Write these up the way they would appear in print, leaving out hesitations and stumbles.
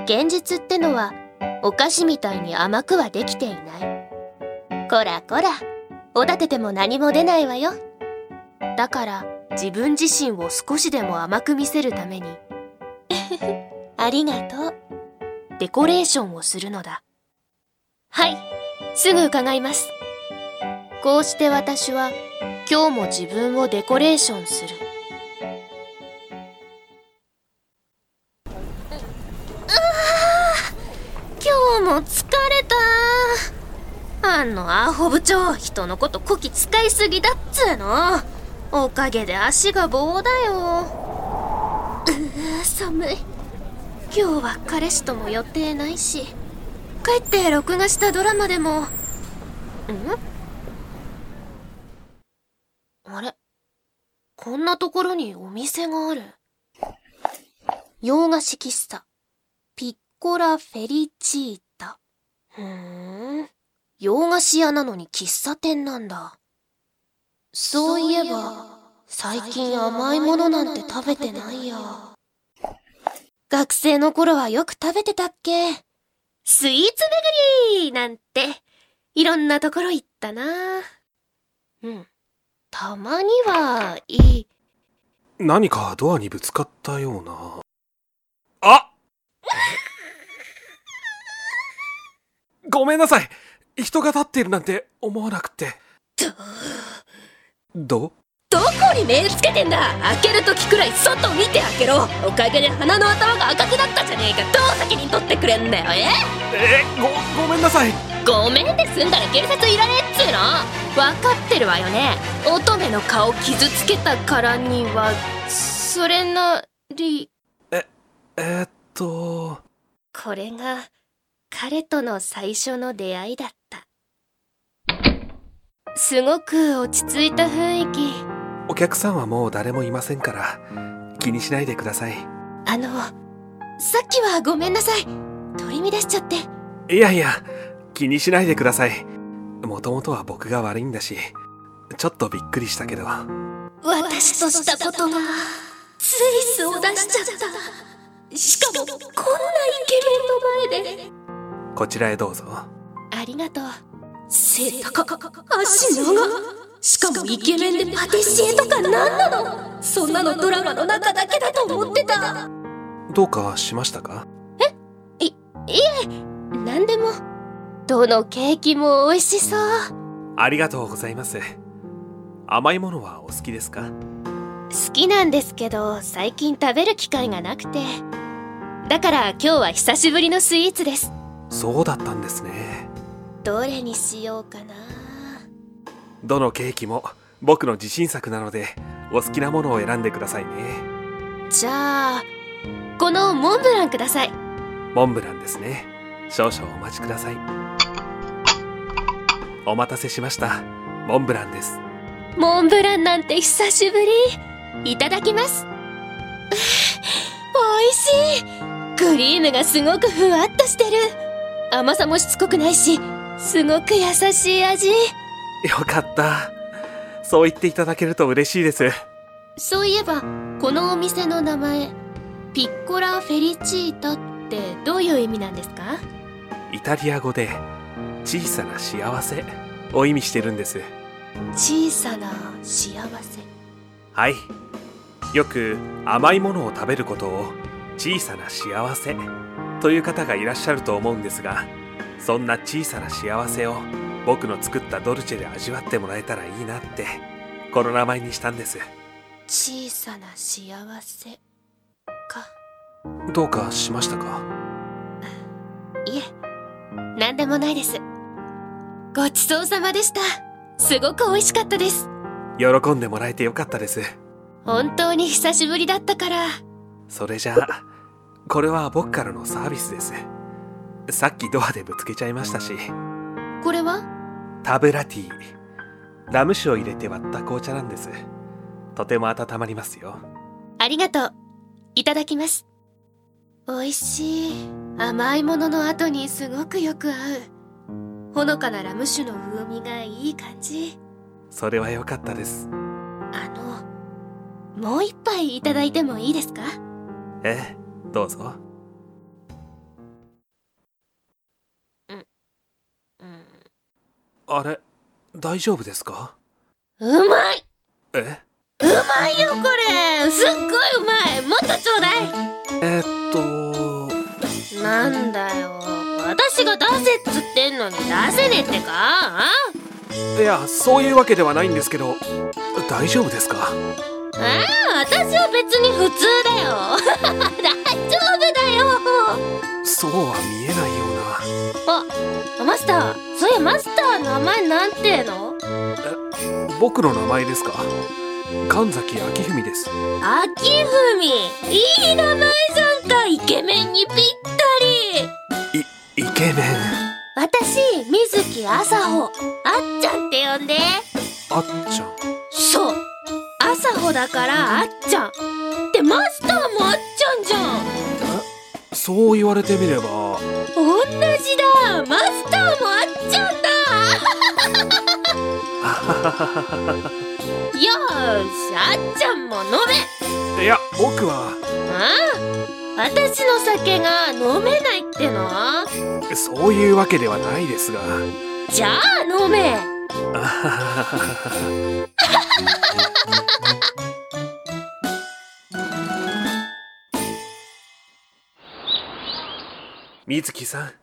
現実ってのはお菓子みたいに甘くはできていない。こらこら、おだてても何も出ないわよ。だから自分自身を少しでも甘く見せるためにありがとう、デコレーションをするのだ。はい、すぐ伺います。こうして私は今日も自分をデコレーションする。今日も疲れた。あのアホ部長、人のことこき使いすぎだっつーの。おかげで足が棒だよ。寒い。今日は彼氏とも予定ないし、帰って録画したドラマでも。あれ、こんなところにお店がある。洋菓子喫茶ピッコラフェリチータ。洋菓子屋なのに喫茶店なんだ。そういえば最近甘いものなんて食べてないや。学生の頃はよく食べてたっけ。スイーツ巡りなんていろんなところ行ったな。たまにはいい。 何かドアにぶつかったような。あごめんなさい。人が立っているなんて思わなくて。どこに目つけてんだ。開けるときくらい外見て開けろ。おかげで鼻の頭が赤くなったじゃねえか。どう責任取ってくれんだよ。 ごめんなさい。 ごめんって済んだら警察いらねえっつうの。分かってるわよね。乙女の顔傷つけたからにはそれなり。これが彼との最初の出会いだった。すごく落ち着いた雰囲気。 お客さんはもう誰もいませんから気にしないでください。 さっきはごめんなさい。取り乱しちゃって。 いやいや、気にしないでください。もともとは僕が悪いんだし、ちょっとびっくりしたけど。 私としたことがつい素を出しちゃった。しかもこんなイケメンの前で。 こちらへどうぞ。 ありがとう。背高、足長、しかもイケメンでパティシエとかなんなの。そんなのドラマの中だけだと思ってた。 どうかしましたか？ いえ、なんでも。どのケーキも美味しそう。 ありがとうございます。甘いものはお好きですか？ 好きなんですけど、最近食べる機会がなくて。だから今日は久しぶりのスイーツです。 そうだったんですね。 どれにしようかな。 どのケーキも僕の自信作なので、お好きなものを選んでくださいね。 じゃあこのモンブランください。 モンブランですね。少々お待ちください。お待たせしました。モンブランです。 モンブランなんて久しぶり。いただきます。おいしい。クリームがすごくふわっとしてる。甘さもしつこくないし、すごく優しい味。 よかった。そう言っていただけると嬉しいです。 そういえばこのお店の名前ピッコラフェリチータってどういう意味なんですか？ イタリア語で小さな幸せを意味してるんです。 小さな幸せ。 はい。よく甘いものを食べることを小さな幸せという方がいらっしゃると思うんですが、そんな小さな幸せを僕の作ったドルチェで味わってもらえたらいいなってこの名前にしたんです。 小さな幸せか。 どうかしましたか？ いえ、なんでもないです。ごちそうさまでした。すごく美味しかったです。 喜んでもらえてよかったです。 本当に久しぶりだったから。 それじゃあこれは僕からのサービスです。さっきドアでぶつけちゃいましたし。 これはタブラティー、ラム酒を入れて割った紅茶なんです。とても温まりますよ。 ありがとう。いただきます。美味しい。甘いものの後にすごくよく合う。ほのかなラム酒の風味がいい感じ。 それは良かったです。 もう一杯いただいてもいいですか？ ええ、どうぞ。 あれ、大丈夫ですか？ うまい。 え？ うまいよこれ。すっごいうまい。もっとちょうだい。なんだよ、私が出せっつってんのに出せねえってか？ いや、そういうわけではないんですけど、大丈夫ですか？ 私は別に普通だよ。大丈夫だよ。 そうは見えないような。 マスター、そういやマスター名前なんていうの？ 僕の名前ですか？神崎明文です。 明文、いい名前じゃんか。イケメンにぴったり。 イケメン。 私、水木あさほ、あっちゃんって呼んで。 あっちゃん。 そう、あさほだからあっちゃん。でマスターもあっちゃんじゃん。 そう言われてみれば同じだ。マスターもあっちゃんだ。よーし、あっちゃんも飲め。 いや、僕は。 私の酒が飲めないっての？ そういうわけではないですが。 じゃあ飲め。 水木さん。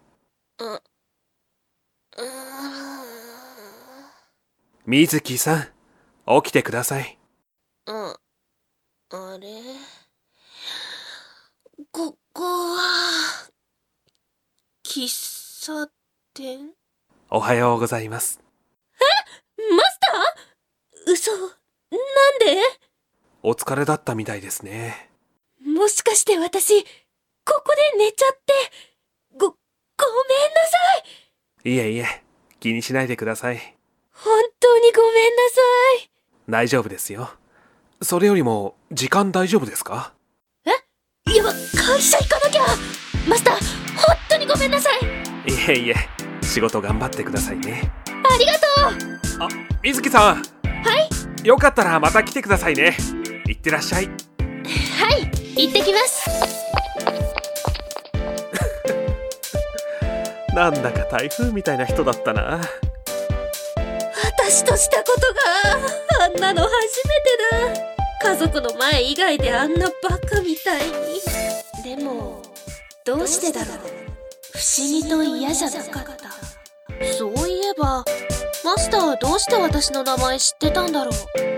水木さん、起きてください。 あれ？ここは喫茶店？ おはようございます。 マスター？嘘。なんで？ お疲れだったみたいですね。 もしかして私、ここで寝ちゃって、ごめんなさい。 いえいえ、気にしないでください。 本当にごめんなさい。 大丈夫ですよ。それよりも、時間大丈夫ですか？ やば、会社行かなきゃ。マスター、本当にごめんなさい。 いえいえ、仕事頑張ってくださいね。 ありがとう。 水木さん。 はい。 よかったらまた来てくださいね。いってらっしゃい。 はい、行ってきます。 なんだか台風みたいな人だったな。 私としたことがあんなの初めてだ。家族の前以外であんなバカみたいに。でもどうしてだろう。不思議と嫌じゃなかった。そういえばマスターはどうして私の名前知ってたんだろう。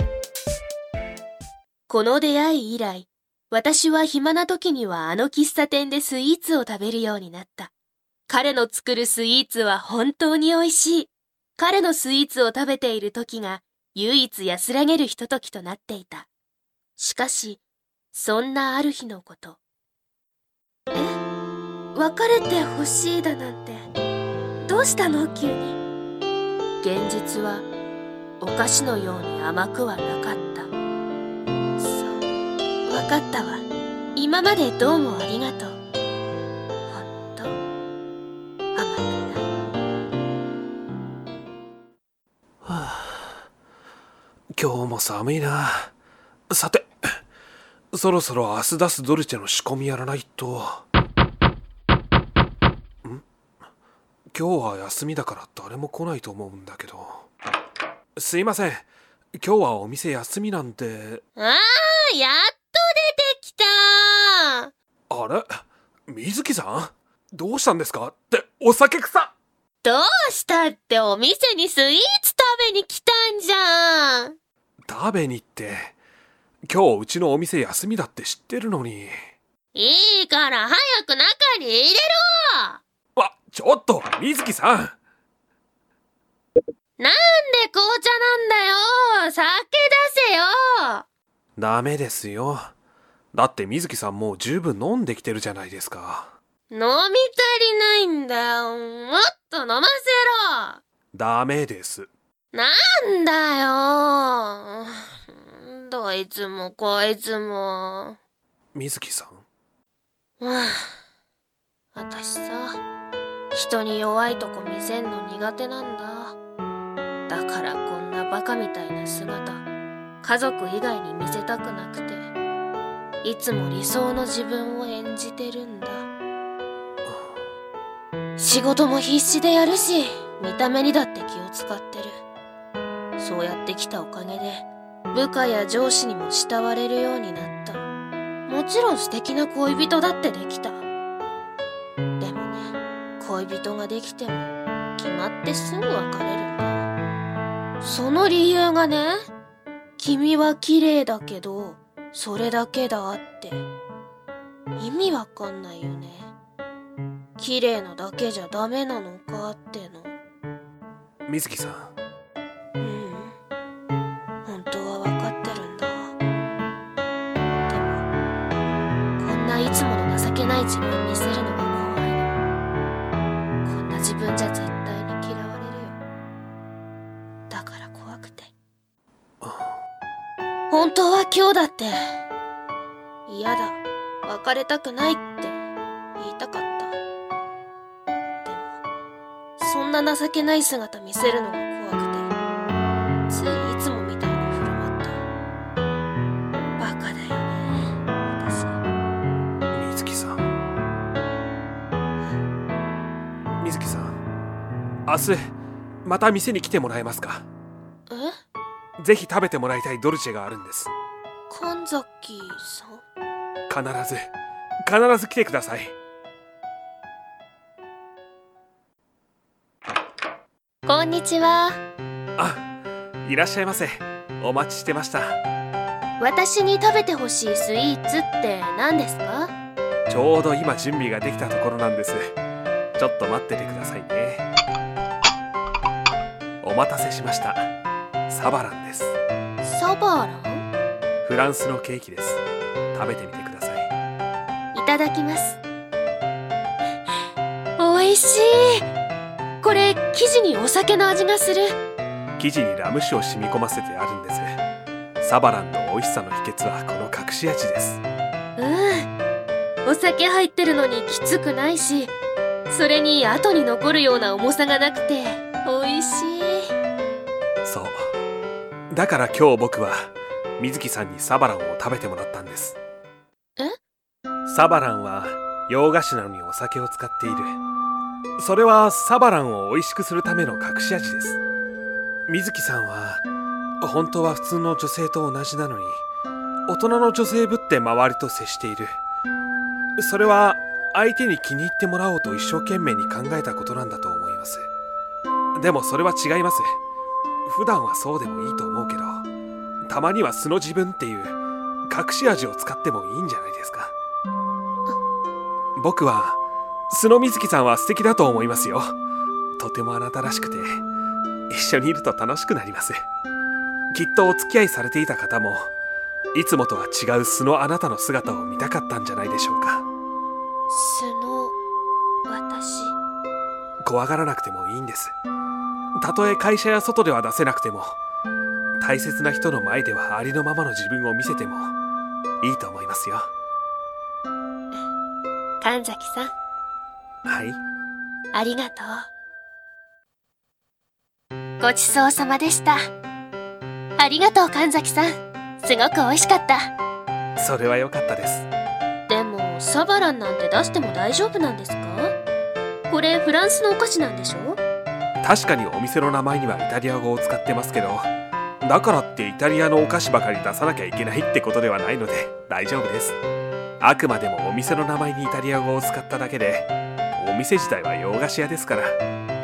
この出会い以来、私は暇な時にはあの喫茶店でスイーツを食べるようになった。彼の作るスイーツは本当に美味しい。彼のスイーツを食べている時が唯一安らげるひとときとなっていた。しかし、そんなある日のこと。別れてほしいだなんて、どうしたの急に。現実はお菓子のように甘くはなかった。そう、わかったわ。今までどうもありがとう。ほんと、甘くない。 今日も寒いな。さて、そろそろ明日出すドルチェの仕込みやらないと。今日は休みだから誰も来ないと思うんだけど。すいません、今日はお店休みなんで。 やっと出てきた。 あれ、水木さん、どうしたんですか？ってお酒臭。 どうしたってお店にスイーツ食べに来たんじゃん。 食べに行って、今日うちのお店休みだって知ってるのに。 いいから早く中に入れろ。 ちょっと水木さん、 なんで紅茶なんだよ。酒出せよ。 ダメですよ。だって水木さんもう十分飲んできてるじゃないですか。 飲み足りないんだよ。もっと飲ませろ。 ダメです。 なんだよ。どいつもこいつも。 水木さん。 私さ、人に弱いとこ見せんの苦手なんだ。だからこんなバカみたいな姿、家族以外に見せたくなくて、いつも理想の自分を演じてるんだ。仕事も必死でやるし、 見た目にだって気を使ってる。そうやってきたおかげで部下や上司にも慕われるようになった。もちろん素敵な恋人だってできた。でもね、恋人ができても決まってすぐ別れるんだ。その理由がね、君は綺麗だけどそれだけだって意味わかんないよね。綺麗なだけじゃダメなのかっての。 水木さん。 本当はわかってるんだ。でもこんないつもの情けない自分見せるのが怖いの。こんな自分じゃ絶対に嫌われるよ。だから怖くて。本当は今日だって嫌だ、別れたくないって言いたかった。でもそんな情けない姿見せるのが怖くて、ついいつもみたいに振る舞った。バカだよね、私。 水木さん。水木さん、明日また店に来てもらえますか？ぜひ食べてもらいたいドルチェがあるんです。 神崎さん？ 必ず来てください。 こんにちは。 あ、いらっしゃいませ。お待ちしてました。 私に食べてほしいスイーツって何ですか？ ちょうど今準備ができたところなんです。ちょっと待っててくださいね。お待たせしました。サバランです。 サバラン？ フランスのケーキです。食べてみてください。 いただきます。おいしい。これ生地にお酒の味がする。 生地にラム酒を染み込ませてあるんです。サバランの美味しさの秘訣はこの隠し味です。 お酒入ってるのにきつくないし、それに後に残るような重さがなくて美味しい。 そうだから今日僕は水木さんにサバランを食べてもらったんです。サバランは洋菓子なのにお酒を使っている。それはサバランを美味しくするための隠し味です。水木さんは本当は普通の女性と同じなのに、大人の女性ぶって周りと接している。それは相手に気に入ってもらおうと一生懸命に考えたことなんだと思います。でもそれは違います。普段はそうでもいいと思うけど、たまには素の自分っていう隠し味を使ってもいいんじゃないですか。僕は素の水木さんは素敵だと思いますよ。とてもあなたらしくて一緒にいると楽しくなります。きっとお付き合いされていた方もいつもとは違う素のあなたの姿を見たかったんじゃないでしょうか。 素の私？ 怖がらなくてもいいんです。たとえ会社や外では出せなくても、大切な人の前ではありのままの自分を見せてもいいと思いますよ。 神崎さん。 はい。 ありがとう。ごちそうさまでした。ありがとう神崎さん。すごく美味しかった。 それは良かったです。 でもサバランなんて出しても大丈夫なんですか？これフランスのお菓子なんでしょ？ 確かにお店の名前にはイタリア語を使ってますけど、だからってイタリアのお菓子ばかり出さなきゃいけないってことではないので大丈夫です。あくまでもお店の名前にイタリア語を使っただけで、お店自体は洋菓子屋ですから。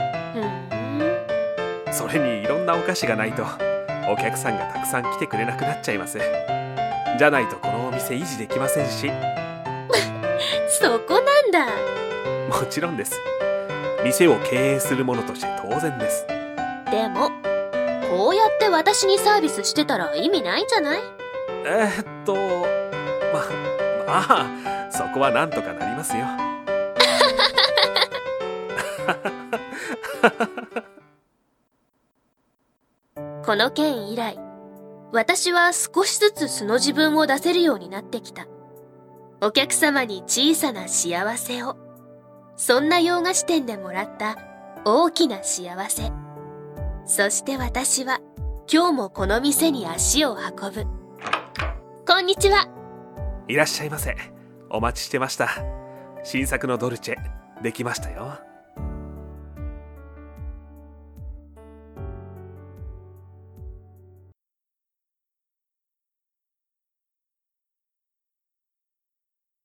それにいろんなお菓子がないとお客さんがたくさん来てくれなくなっちゃいます。じゃないとこのお店維持できませんし。 そこなんだ。 もちろんです。店を経営する者として当然です。 でもこうやって私にサービスしてたら意味ないんじゃない？ まあそこはなんとかなりますよ。 この件以来、私は少しずつ素の自分を出せるようになってきた。お客様に小さな幸せを。そんな洋菓子店でもらった大きな幸せ。そして私は今日もこの店に足を運ぶ。こんにちは。 いらっしゃいませ。お待ちしてました。新作のドルチェできましたよ。